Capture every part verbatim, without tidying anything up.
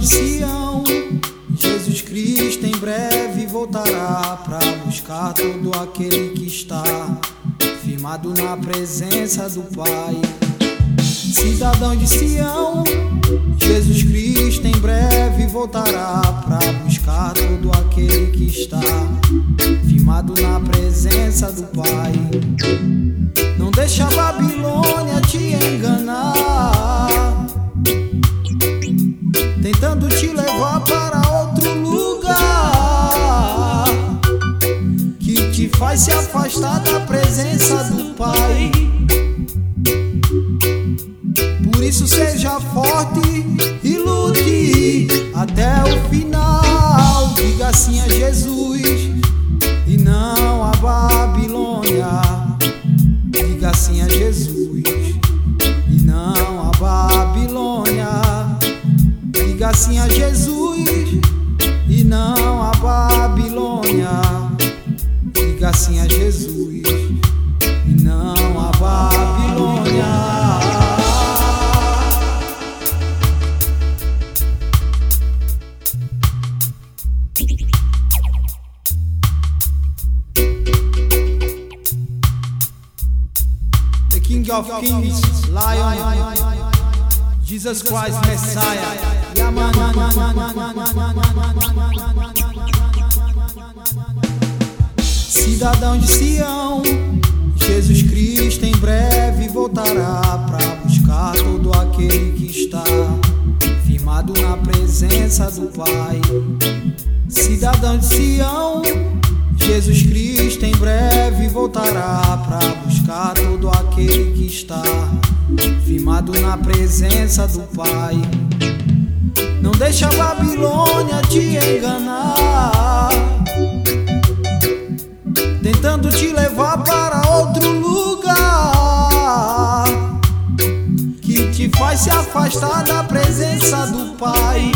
Sião, Jesus Cristo em breve voltará para buscar todo aquele que está firmado na presença do Pai. Cidadão de Sião, Jesus Cristo em breve voltará para buscar todo aquele que está firmado na presença do Pai. Não deixa a Babilônia te enganar, tentando te levar para outro lugar, que te faz se afastar da presença do Pai. Por isso seja forte e lute até o final. Diga sim a Jesus e não a Babilônia. Diga sim a Jesus e não a Babilônia. Diga sim a Jesus e não a Babilônia. Diga sim a Jesus e não a Babilônia. The King of Kings, Lion, Jesus Christ, Messiah. Yeah, man. Cidadão de Sião, Jesus Cristo em breve voltará para buscar todo aquele que está firmado na presença do Pai. Cidadão de Sião, Jesus Cristo em breve voltará para buscar todo aquele que está firmado na presença do Pai. Não deixa a Babilônia te enganar, tentando te levar para outro lugar, que te faz se afastar da presença do Pai.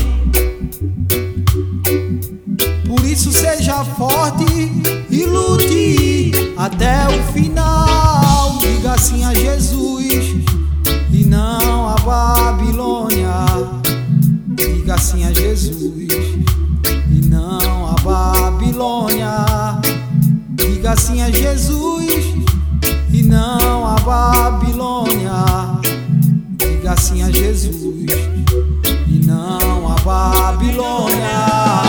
Por isso seja forte e lute até o final. Diga sim a Jesus e não a Babilônia. Diga sim a Jesus e não a Babilônia. Diga sim a Jesus e não a Babilônia. Diga sim a Jesus e não a Babilônia.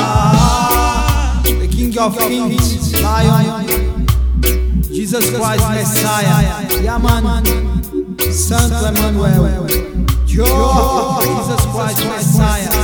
The King of Kings, Lion, Jesus Christ, Messiah. Yeah, man. Santo Emmanuel, Jesus Christ, Messiah.